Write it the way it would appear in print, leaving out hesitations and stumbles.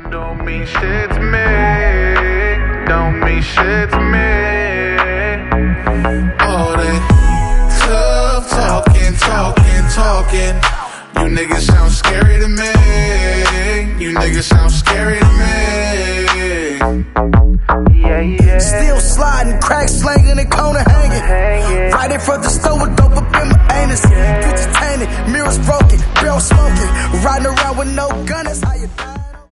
Don't mean shit to me. Don't mean shit to me. All that tough talking. You niggas sound scary to me. You niggas sound scary to me. Still sliding, crack slanging and corner hanging. Right in front the